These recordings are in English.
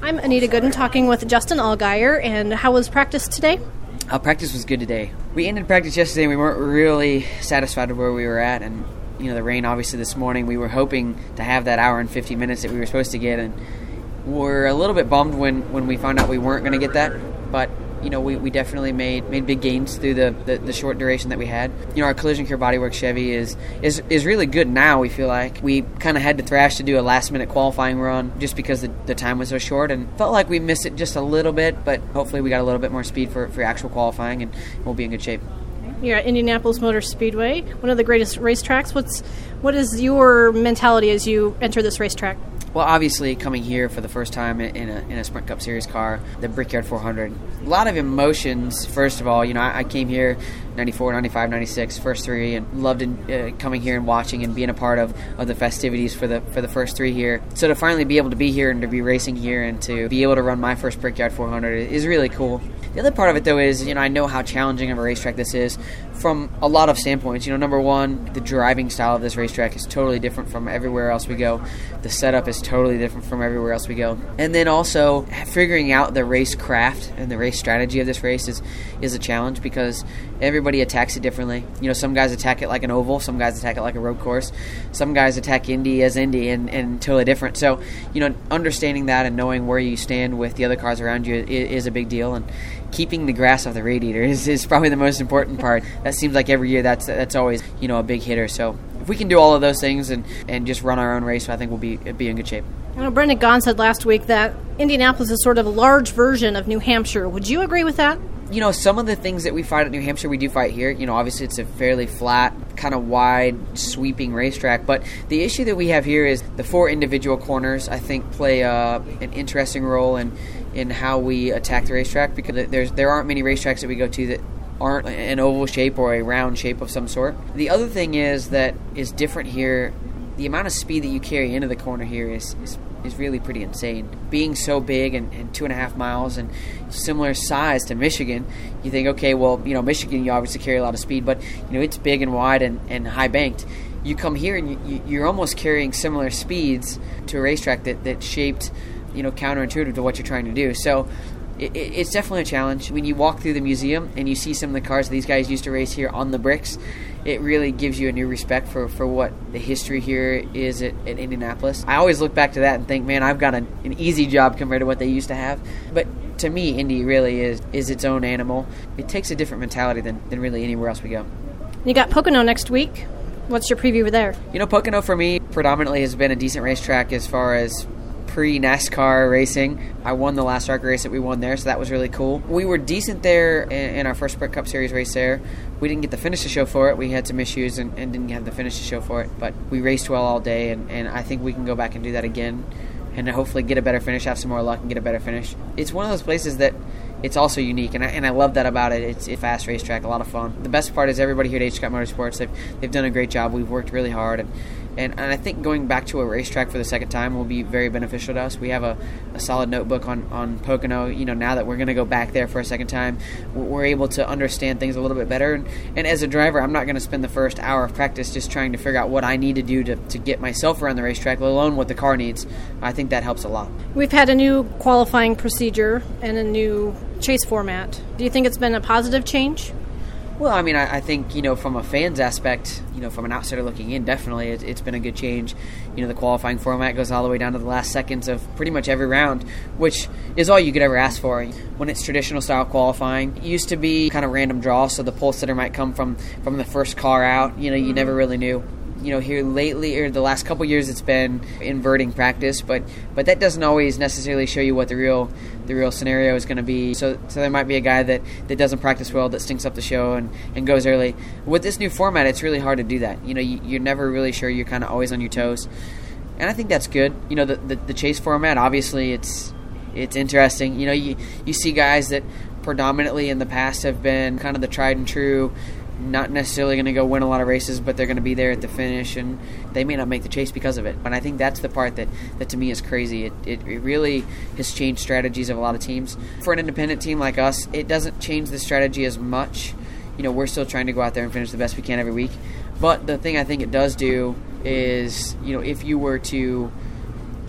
I'm Anita Gooden talking with Justin Allgaier, and how was practice today? Practice was good today. We ended practice yesterday and we weren't really satisfied with where we were at, and the rain obviously this morning. We were hoping to have that hour and 50 minutes that we were supposed to get, and we're a little bit bummed when we found out we weren't going to get that, but we definitely made big gains through the short duration that we had. Our Collision Cure Bodyworks Chevy is really good now. We feel like we kind of had to thrash to do a last-minute qualifying run just because the time was so short, and felt like we missed it just a little bit, but hopefully we got a little bit more speed for actual qualifying, and we'll be in good shape. You're at Indianapolis Motor Speedway, one of the greatest racetracks. What is your mentality as you enter this racetrack? Well, obviously, coming here for the first time in a Sprint Cup Series car, the Brickyard 400, a lot of emotions. First of all, I came here 94, 95, 96, first three, and loved coming here and watching and being a part of the festivities for the first three here. So to finally be able to be here and to be racing here and to be able to run my first Brickyard 400 is really cool. The other part of it, though, is, I know how challenging of a racetrack this is from a lot of standpoints. Number one, the driving style of this racetrack is totally different from everywhere else we go. The setup is totally different from everywhere else we go. And then also, figuring out the race craft and the race strategy of this race is a challenge because everybody attacks it differently. Some guys attack it like an oval, some guys attack it like a road course, some guys attack Indy as Indy and totally different. So, understanding that and knowing where you stand with the other cars around you is a big deal, and keeping the grass off the radiator is probably the most important part. That seems like every year that's always, a big hitter. So if we can do all of those things and just run our own race, I think we'll be in good shape. Brendan Gaughan said last week that Indianapolis is sort of a large version of New Hampshire. Would you agree with that? Some of the things that we fight at New Hampshire, we do fight here. Obviously it's a fairly flat, kind of wide, sweeping racetrack. But the issue that we have here is the four individual corners, I think, play an interesting role in how we attack the racetrack, because there aren't many racetracks that we go to that aren't an oval shape or a round shape of some sort. The other thing is that is different here, the amount of speed that you carry into the corner here is really pretty insane. Being so big and 2.5 miles and similar size to Michigan, you think, okay, well, Michigan, you obviously carry a lot of speed, but, it's big and wide and high banked. You come here and you're almost carrying similar speeds to a racetrack that shaped, counterintuitive to what you're trying to do. So it's definitely a challenge. When you walk through the museum and you see some of the cars these guys used to race here on the bricks, it really gives you a new respect for what the history here is at Indianapolis. I always look back to that and think, man, I've got an easy job compared to what they used to have. But to me, Indy really is its own animal. It takes a different mentality than really anywhere else we go. You got Pocono next week. What's your preview there? Pocono for me predominantly has been a decent racetrack as far as pre-NASCAR racing. I won the last ARCA race that we won there, so that was really cool. We were decent there in our first Sprint Cup Series race there. We didn't get the finish to show for it. We had some issues and didn't have the finish to show for it, but we raced well all day, and I think we can go back and do that again and hopefully get a better finish, have some more luck and get a better finish. It's one of those places that it's also unique, and I love that about it. It's a fast racetrack, a lot of fun. The best part is everybody here at H. Scott Motorsports, they've done a great job. We've worked really hard, and I think going back to a racetrack for the second time will be very beneficial to us. We have a solid notebook on Pocono. Now that we're going to go back there for a second time, we're able to understand things a little bit better. And as a driver, I'm not going to spend the first hour of practice just trying to figure out what I need to do to get myself around the racetrack, let alone what the car needs. I think that helps a lot. We've had a new qualifying procedure and a new chase format. Do you think it's been a positive change? Well, I think, from a fan's aspect, from an outsider looking in, definitely it's been a good change. The qualifying format goes all the way down to the last seconds of pretty much every round, which is all you could ever ask for. When it's traditional style qualifying, it used to be kind of random draw, so the pole sitter might come from the first car out. You never really knew. Here lately, or the last couple years, it's been inverting practice, but that doesn't always necessarily show you what the real scenario is going to be. So there might be a guy that doesn't practice well, that stinks up the show and goes early. With this new format, it's really hard to do that. You're never really sure. You're kind of always on your toes, and I think that's good. The chase format, obviously, it's interesting. You see guys that predominantly in the past have been kind of the tried and true, not necessarily going to go win a lot of races, but they're going to be there at the finish, and they may not make the chase because of it. But I think that's the part that to me is crazy. It really has changed strategies of a lot of teams. For an independent team like us, it doesn't change the strategy as much. We're still trying to go out there and finish the best we can every week. But the thing I think it does do is, if you were to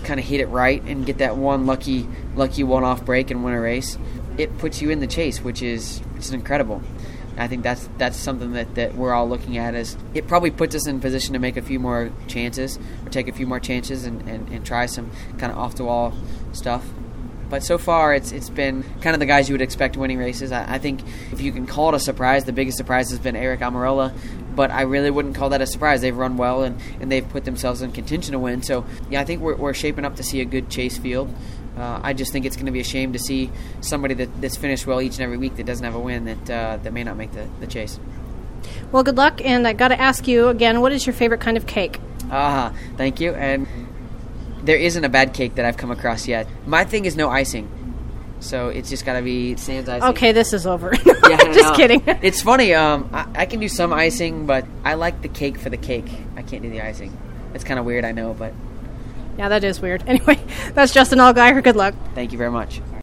kind of hit it right and get that one lucky one-off break and win a race, it puts you in the chase, which is incredible. I think that's something that we're all looking at, as it probably puts us in position to make a few more chances or take a few more chances and try some kind of off-the-wall stuff. But so far, it's been kind of the guys you would expect winning races. I think if you can call it a surprise, the biggest surprise has been Eric Almirola, but I really wouldn't call that a surprise. They've run well, and they've put themselves in contention to win. So, yeah, I think we're shaping up to see a good chase field. I just think it's going to be a shame to see somebody that's finished well each and every week that doesn't have a win that may not make the chase. Well, good luck, and I got to ask you again, what is your favorite kind of cake? Thank you. And there isn't a bad cake that I've come across yet. My thing is no icing. So it's just got to be sans icing. Okay, this is over. Yeah, just kidding. It's funny. I can do some icing, but I like the cake for the cake. I can't do the icing. It's kind of weird, I know, but... Yeah, that is weird. Anyway, that's Justin Allgaier. Good luck. Thank you very much.